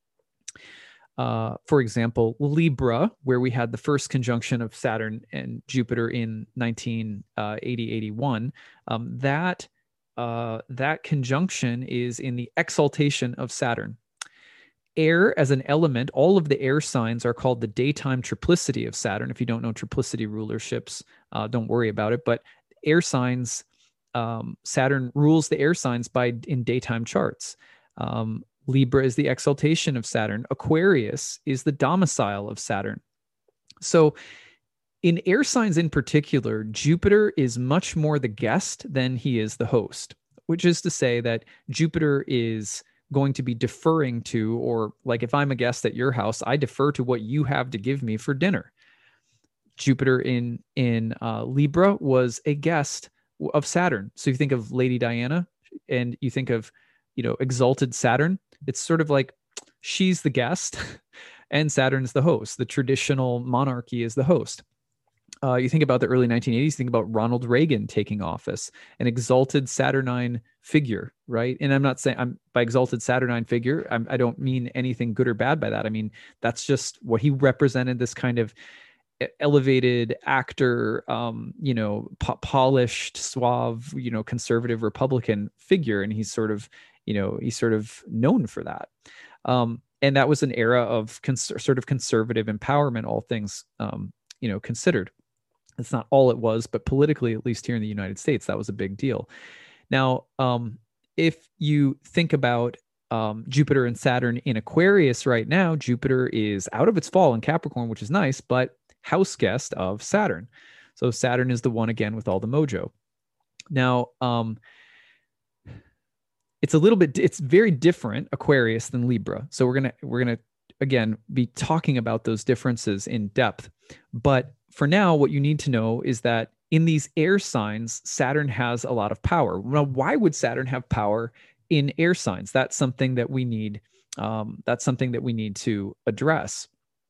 Uh, for example, Libra, where we had the first conjunction of Saturn and Jupiter in nineteen eighty eighty-one, um, that, uh, that conjunction is in the exaltation of Saturn. Air as an element, all of the air signs are called the daytime triplicity of Saturn. If you don't know triplicity rulerships, uh, don't worry about it. But air signs, um, Saturn rules the air signs by in daytime charts. Um, Libra is the exaltation of Saturn. Aquarius is the domicile of Saturn. So in air signs in particular, Jupiter is much more the guest than he is the host, which is to say that Jupiter is going to be deferring to, or like if I'm a guest at your house, I defer to what you have to give me for dinner. Jupiter in in uh, Libra was a guest of Saturn. So you think of Lady Diana and you think of, you know, exalted Saturn. It's sort of like she's the guest and Saturn's the host. The traditional monarchy is the host. Uh, you think about the early nineteen eighties, think about Ronald Reagan taking office, an exalted Saturnine figure, right? And I'm not saying, I'm by exalted Saturnine figure, I'm, I don't mean anything good or bad by that. I mean, that's just what he represented, this kind of elevated actor, um, you know, po- polished, suave, you know, conservative Republican figure. And he's sort of, you know, he's sort of known for that. Um, and that was an era of cons- sort of conservative empowerment, all things, um, you know, considered. It's not all it was, but politically, at least here in the United States, that was a big deal. Now, um, if you think about um, Jupiter and Saturn in Aquarius right now, Jupiter is out of its fall in Capricorn, which is nice, but house guest of Saturn. So Saturn is the one again with all the mojo. Now, um, it's a little bit, it's very different, Aquarius than Libra. So we're gonna we're gonna again be talking about those differences in depth. But for now, what you need to know is that in these air signs, Saturn has a lot of power. Now, why would Saturn have power in air signs? That's something that we need. Um, that's something that we need to address.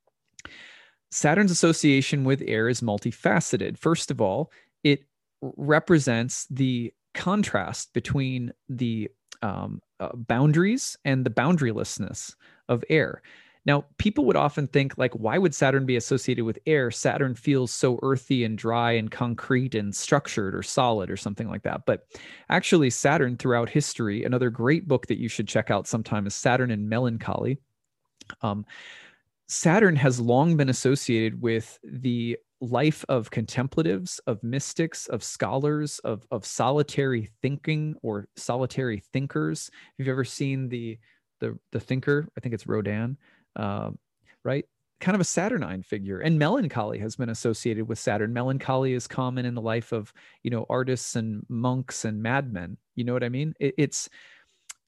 Saturn's association with air is multifaceted. First of all, it represents the contrast between the um, uh, boundaries and the boundarylessness of air. Now, people would often think, like, why would Saturn be associated with air? Saturn feels so earthy and dry and concrete and structured or solid or something like that. But actually, Saturn throughout history, another great book that you should check out sometime is Saturn and Melancholy. Um, Saturn has long been associated with the life of contemplatives, of mystics, of scholars, of, of solitary thinking or solitary thinkers. If you've ever seen the, the, the Thinker, I think it's Rodin, uh, right? Kind of a Saturnine figure. And melancholy has been associated with Saturn. Melancholy is common in the life of, you know, artists and monks and madmen. You know what I mean? It, it's,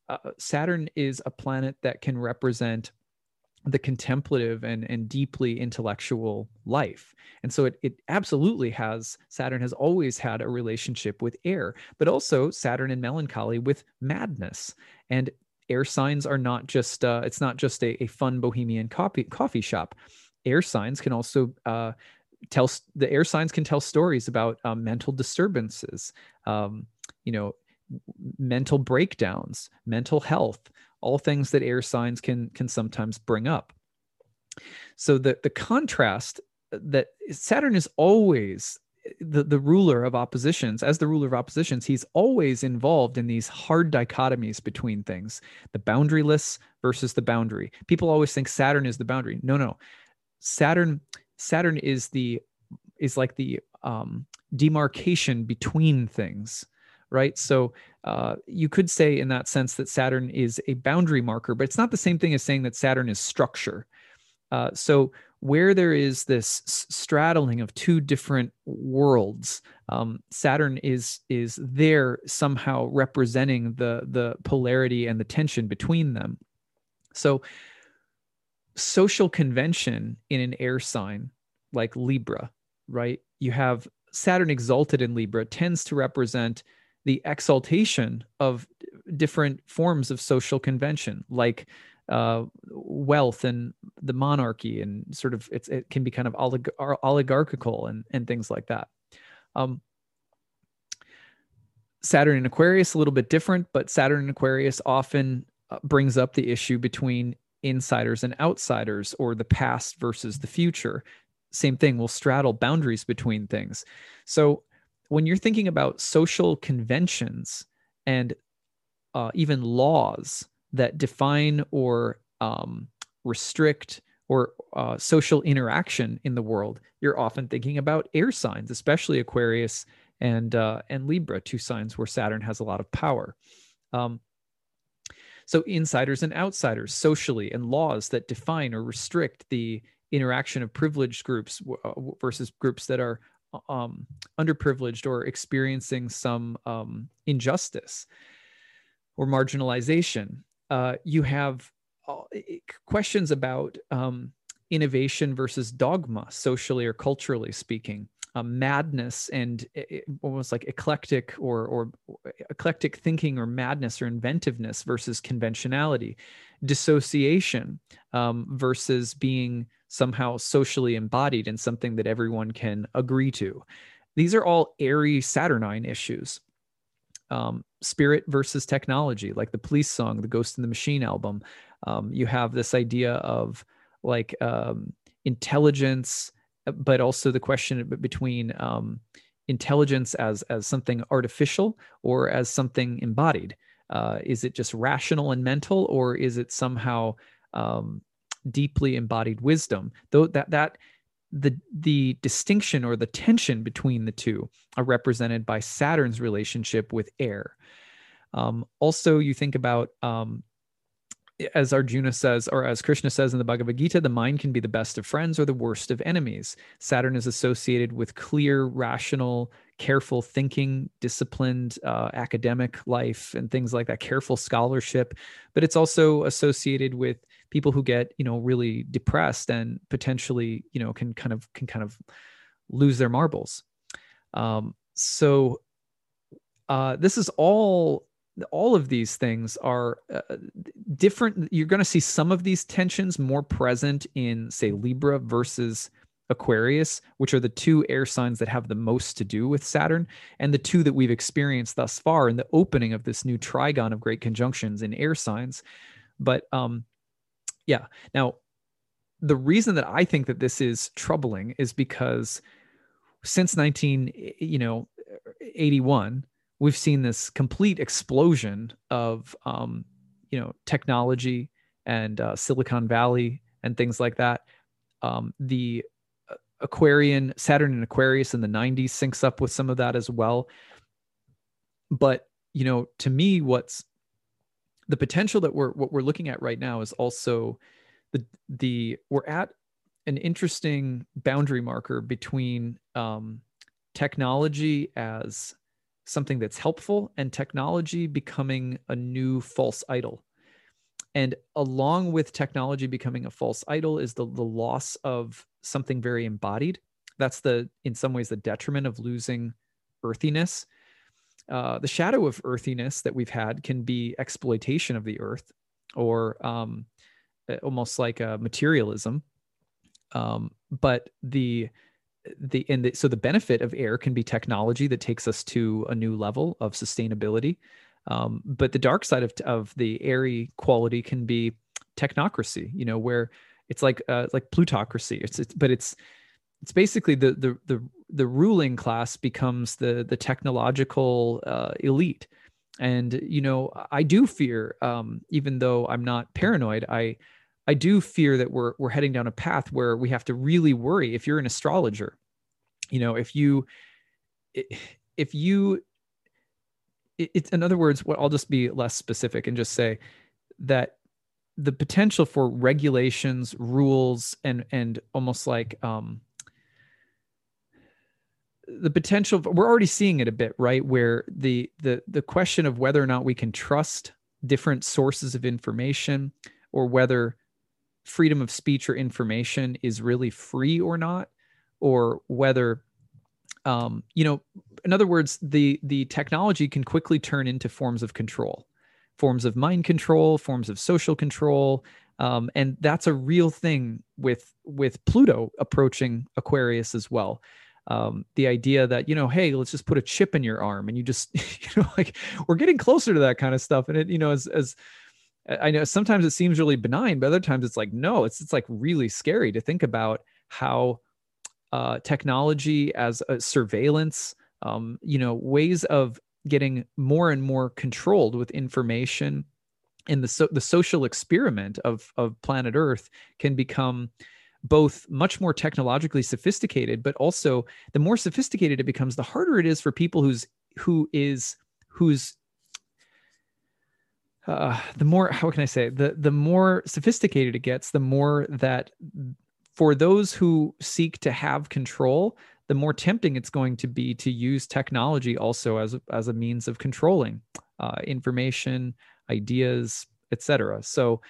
uh, Saturn is a planet that can represent the contemplative and, and deeply intellectual life. And so it, it absolutely has, Saturn has always had a relationship with air, but also Saturn and melancholy with madness. And air signs are not just, uh, it's not just a, a fun bohemian coffee, coffee shop. Air signs can also uh, tell, the air signs can tell stories about um, mental disturbances, um, you know, mental breakdowns, mental health, all things that air signs can can sometimes bring up. So the the contrast that Saturn is always the, the ruler of oppositions. As the ruler of oppositions, he's always involved in these hard dichotomies between things, the boundaryless versus the boundary. People always think Saturn is the boundary. No, no. Saturn Saturn is the is like the um, demarcation between things, right? So uh, you could say in that sense that Saturn is a boundary marker, but it's not the same thing as saying that Saturn is structure. Uh, so where there is this straddling of two different worlds, um, Saturn is is there somehow representing the the polarity and the tension between them. So social convention in an air sign like Libra, right? You have Saturn exalted in Libra tends to represent the exaltation of different forms of social convention, like uh, wealth and the monarchy, and sort of it's, it can be kind of olig- oligarchical and, and things like that. Um, Saturn in Aquarius, a little bit different, but Saturn in Aquarius often uh, brings up the issue between insiders and outsiders, or the past versus the future. Same thing, will straddle boundaries between things. So when you're thinking about social conventions and uh, even laws that define or um, restrict or uh, social interaction in the world, you're often thinking about air signs, especially Aquarius and uh, and Libra, two signs where Saturn has a lot of power. Um, so insiders and outsiders socially, and laws that define or restrict the interaction of privileged groups uh, versus groups that are um, underprivileged or experiencing some um, injustice or marginalization. Uh, you have uh, questions about um, innovation versus dogma, socially or culturally speaking. Uh, madness and it, almost like eclectic or, or eclectic thinking or madness or inventiveness versus conventionality, dissociation um, versus being somehow socially embodied in something that everyone can agree to. These are all airy Saturnine issues. Um, spirit versus technology, like the Police song, the Ghost in the Machine album. Um, you have this idea of like um, intelligence, but also the question between um, intelligence as as something artificial or as something embodied. Uh, is it just rational and mental, or is it somehow um, deeply embodied wisdom? Though that that the the distinction or the tension between the two are represented by Saturn's relationship with air. Um, also, you think about um, as Arjuna says, or as Krishna says in the Bhagavad Gita, the mind can be the best of friends or the worst of enemies. Saturn is associated with clear, rational, careful thinking, disciplined uh, academic life, and things like that, careful scholarship. But it's also associated with people who get, you know, really depressed and potentially, you know, can kind of can kind of lose their marbles. Um, so uh, this is all. All of these things are uh, different. You're going to see some of these tensions more present in, say, Libra versus Aquarius, which are the two air signs that have the most to do with Saturn, and the two that we've experienced thus far in the opening of this new trigon of great conjunctions in air signs. But um, yeah, now the reason that I think that this is troubling is because since nineteen, you know, eighty-one, we've seen this complete explosion of, um, you know, technology and uh, Silicon Valley and things like that. Um, the Aquarian, Saturn and Aquarius in the nineties syncs up with some of that as well. But, you know, to me, what's the potential that we're, what we're looking at right now is also the, the, we're at an interesting boundary marker between um, technology as something that's helpful, and technology becoming a new false idol. And along with technology becoming a false idol is the, the loss of something very embodied. That's the, in some ways, the detriment of losing earthiness. Uh, the shadow of earthiness that we've had can be exploitation of the earth, or um, almost like a materialism. Um, but the the and the, so the benefit of air can be technology that takes us to a new level of sustainability. Um, but the dark side of of the airy quality can be technocracy. You know, where it's like uh, like plutocracy. It's, it's but it's it's basically the the the the ruling class becomes the the technological uh, elite. And you know, I do fear, um, even though I'm not paranoid, I I do fear that we're we're heading down a path where we have to really worry. If you're an astrologer, you know, if you if you it's, in other words, what I'll just be less specific and just say that the potential for regulations, rules, and and almost like um, the potential, we're already seeing it a bit, right? Where the the the question of whether or not we can trust different sources of information, or whether freedom of speech or information is really free or not, or whether um, you know, in other words, the the technology can quickly turn into forms of control, forms of mind control, forms of social control, um, and that's a real thing with with Pluto approaching Aquarius as well. Um, the idea that, you know, hey, let's just put a chip in your arm, and you just, you know, like we're getting closer to that kind of stuff. And it, you know, as as I know, sometimes it seems really benign, but other times it's like, no, it's it's like really scary to think about how uh, technology as a surveillance, um, you know, ways of getting more and more controlled with information, and the so, the social experiment of of planet Earth can become both much more technologically sophisticated, but also the more sophisticated it becomes, the harder it is for people who's who is who's uh, the more, how can I say, the the more sophisticated it gets, the more that for those who seek to have control, the more tempting it's going to be to use technology also as a, as a means of controlling uh, information, ideas, et cetera. So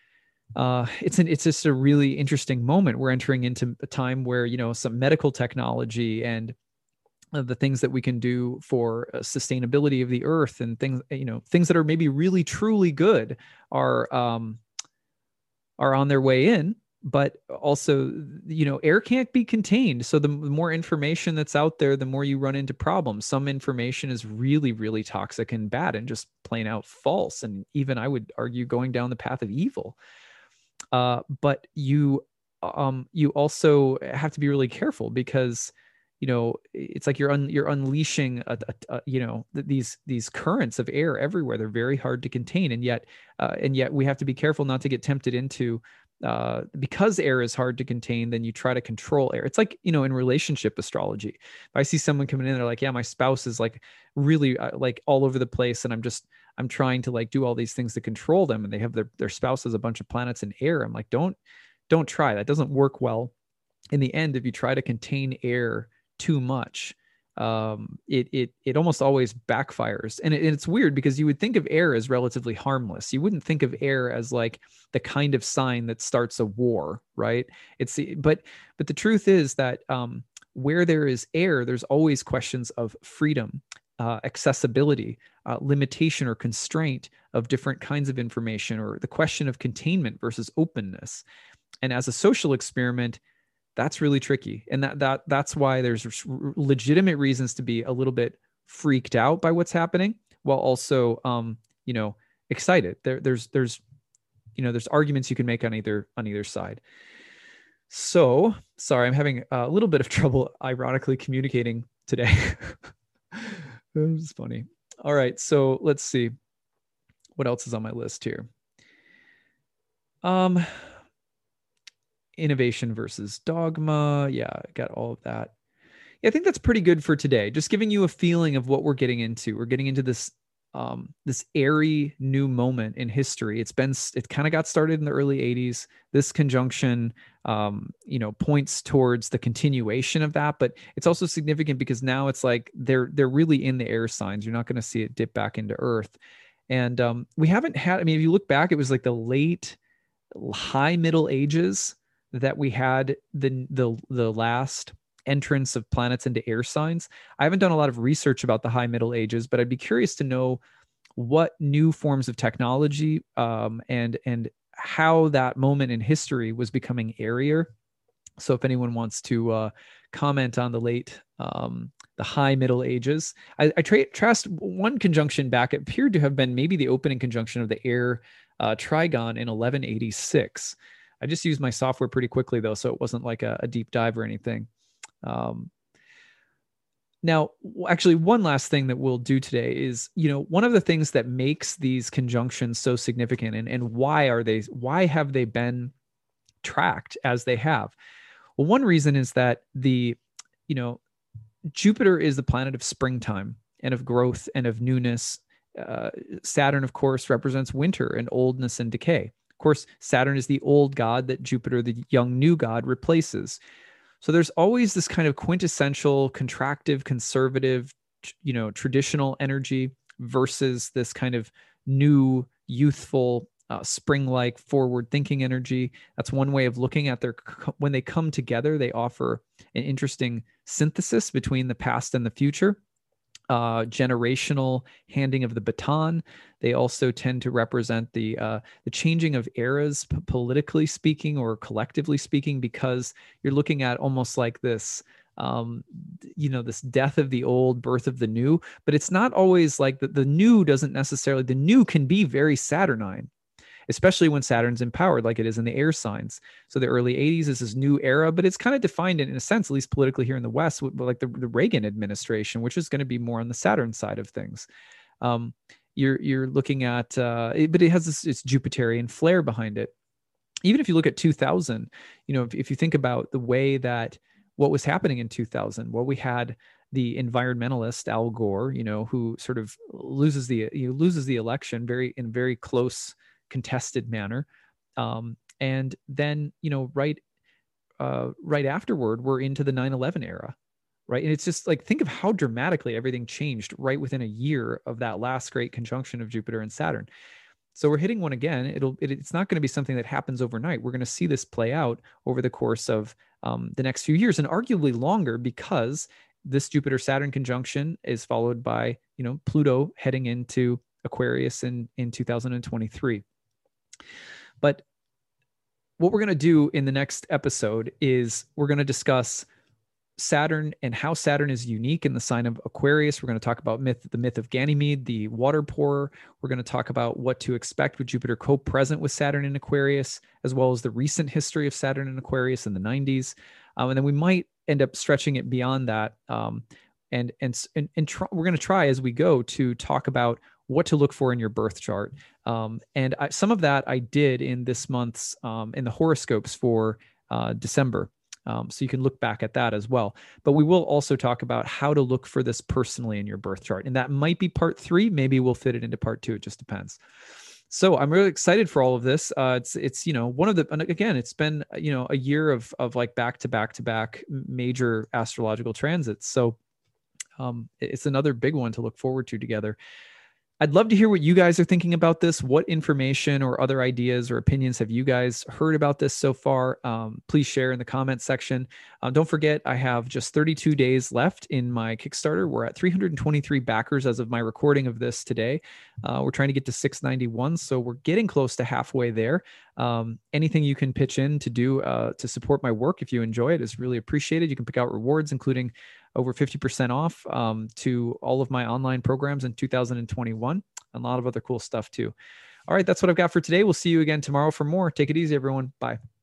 uh, it's an it's just a really interesting moment. We're entering into a time where, you know, some medical technology and uh, the things that we can do for uh, sustainability of the earth, and things, you know, things that are maybe really truly good are um, are on their way in. But also, you know, air can't be contained. So the more information that's out there, the more you run into problems. Some information is really, really toxic and bad and just plain out false. And even, I would argue, going down the path of evil. Uh, but you, um, you also have to be really careful, because, you know, it's like you're un, you're unleashing, a, a, a, you know, these these currents of air everywhere. They're very hard to contain, and yet, uh, and yet we have to be careful not to get tempted into, uh, because air is hard to contain, then you try to control air. It's like, you know, in relationship astrology, if I see someone coming in, they're like, yeah, my spouse is like really uh, like all over the place, and I'm just, I'm trying to like do all these things to control them, and they have their, their spouse has a bunch of planets in air. I'm like, don't, don't try. That doesn't work well. In the end, if you try to contain air too much, um, it it it almost always backfires. And, it, and it's weird, because you would think of air as relatively harmless. You wouldn't think of air as like the kind of sign that starts a war, right? It's but but the truth is that um, where there is air, there's always questions of freedom, uh, accessibility, uh, limitation or constraint of different kinds of information, or the question of containment versus openness. And as a social experiment, that's really tricky. And that that that's why there's legitimate reasons to be a little bit freaked out by what's happening, while also um, you know, excited. There there's there's you know, there's arguments you can make on either on either side. So, sorry, I'm having a little bit of trouble ironically communicating today. It's funny. All right, so let's see what else is on my list here. Um Innovation versus dogma. Yeah, I got all of that. Yeah, I think that's pretty good for today. Just giving you a feeling of what we're getting into. We're getting into this um, this airy new moment in history. It's been, it kind of got started in the early eighties. This conjunction, um, you know, points towards the continuation of that, but it's also significant because now it's like they're they're really in the air signs. You're not going to see it dip back into Earth, and um, we haven't had. I mean, if you look back, it was like the late, high Middle Ages that we had the the the last entrance of planets into air signs. I haven't done a lot of research about the high Middle Ages, but I'd be curious to know what new forms of technology um, and and how that moment in history was becoming airier. So if anyone wants to uh, comment on the late, um, the high Middle Ages, I, I tra- traced one conjunction back. It appeared to have been maybe the opening conjunction of the air uh, trigon in eleven eighty-six. I just used my software pretty quickly though, so it wasn't like a, a deep dive or anything. Um, now, actually, one last thing that we'll do today is, you know, one of the things that makes these conjunctions so significant, and, and why are they, why have they been tracked as they have? Well, one reason is that the, you know, Jupiter is the planet of springtime and of growth and of newness. Uh, Saturn, of course, represents winter and oldness and decay. Of course, Saturn is the old god that Jupiter, the young new god, replaces. So there's always this kind of quintessential contractive, conservative, you know, traditional energy versus this kind of new, youthful, uh, spring-like, forward-thinking energy. That's one way of looking at their, when they come together, they offer an interesting synthesis between the past and the future. Uh, generational handing of the baton. They also tend to represent the uh, the changing of eras, p- politically speaking or collectively speaking, because you're looking at almost like this, um, you know, this death of the old, birth of the new. But it's not always like the, the new doesn't necessarily, the new can be very Saturnine, especially when Saturn's empowered like it is in the air signs. So the early eighties is this new era, but it's kind of defined in, in a sense, at least politically here in the West, with, like the, the Reagan administration, which is going to be more on the Saturn side of things. Um, you're you're looking at, uh, it, but it has this its Jupiterian flair behind it. Even if you look at two thousand, you know, if, if you think about the way that what was happening in two thousand, well, we had the environmentalist Al Gore, you know, who sort of loses the he loses the election very in very close contested manner, um, and then you know right uh, right afterward we're into the nine eleven era, right? And it's just like, think of how dramatically everything changed right within a year of that last great conjunction of Jupiter and Saturn. So we're hitting one again. It'll it, it's not going to be something that happens overnight. We're going to see this play out over the course of um, the next few years, and arguably longer, because this Jupiter Saturn conjunction is followed by you know Pluto heading into Aquarius in in two thousand twenty-three. But what we're going to do in the next episode is we're going to discuss Saturn and how Saturn is unique in the sign of Aquarius. We're going to talk about myth, the myth of Ganymede, the water pourer. We're going to talk about what to expect with Jupiter co-present with Saturn in Aquarius, as well as the recent history of Saturn in Aquarius in the nineties. Um, and then we might end up stretching it beyond that. Um, and and and, and try, we're going to try as we go to talk about what to look for in your birth chart. Um, and I, some of that I did in this month's, um, in the horoscopes for uh, December. Um, so you can look back at that as well. But we will also talk about how to look for this personally in your birth chart. And that might be part three. Maybe we'll fit it into part two. It just depends. So I'm really excited for all of this. Uh, it's, it's, you know, one of the, and again, it's been, you know, a year of, of like back to back to back major astrological transits. So um, it's another big one to look forward to together. I'd love to hear what you guys are thinking about this. What information or other ideas or opinions have you guys heard about this so far? Um, please share in the comments section. Uh, don't forget, I have just thirty-two days left in my Kickstarter. We're at three hundred twenty-three backers as of my recording of this today. Uh, we're trying to get to six ninety-one, so we're getting close to halfway there. Um, anything you can pitch in to do uh, to support my work, if you enjoy it, is really appreciated. You can pick out rewards, including over fifty percent off um, to all of my online programs in two thousand twenty-one, and a lot of other cool stuff too. All right, that's what I've got for today. We'll see you again tomorrow for more. Take it easy, everyone. Bye.